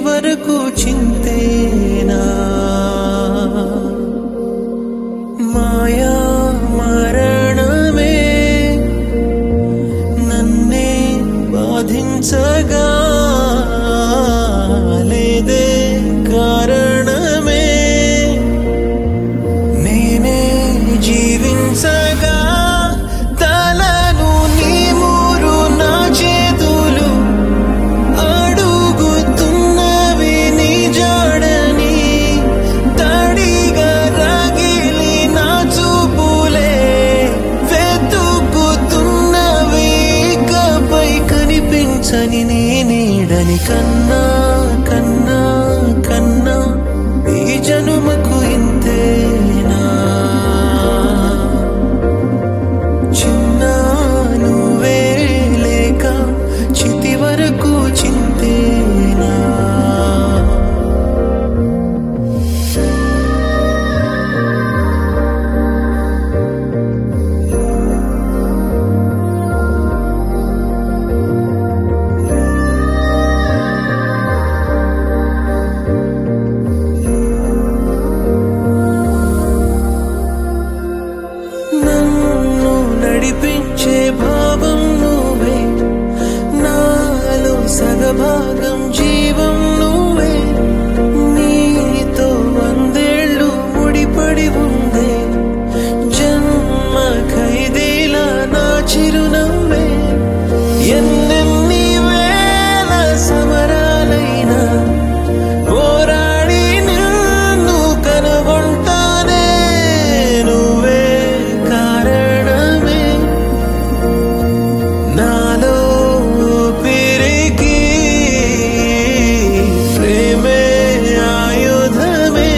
వరకు చింతేనా మాయా మరణమే నన్నే బాధించగా లేదే కారణమే నేనే జీవించగా తలను నీ మూరు నా చేతులు అడుగుతున్నవి నీ జాడని తడిగా రగిలి నా చూపులే వెతుకుతున్నవి ఇకపై కనిపించని నీ నీడని కన్నా కన్నా కన్నా ఈ జనుమకు ఇంతేనా చిన్న నువ్వే లేక చితి వరకు చింతేనా నన్ను నడిపించే భావం నువ్వే నాలో సగభాగం జీవం నువ్వే నీతో వందేళ్ళు ముడిపడి ఉందే జన్మ ఖైదీలా నా చిరునవ్వే ఎన్నెన్ని వేల సమరాలైనా పోరాడి నిన్ను కనుగొంటానే నువ్వే కారణమే నాలో పిరికి ప్రేమే ఆయుధమే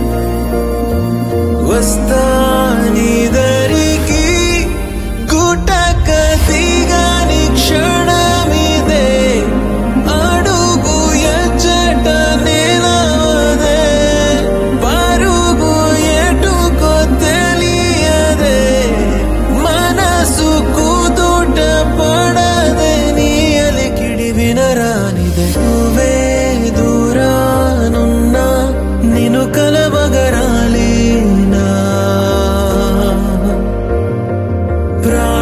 వస్తా నీ దరికి గుటక దిగని క్షణమిదే అడుగు ఎచ్చట నేలవదే పరుగు ఎటుకో తెలియదే మనసు కుదుట పడదే నీ అలికిడి వినరానిదే నువ్వే దూరానున్నా నిన్ను కలవగరాలేనా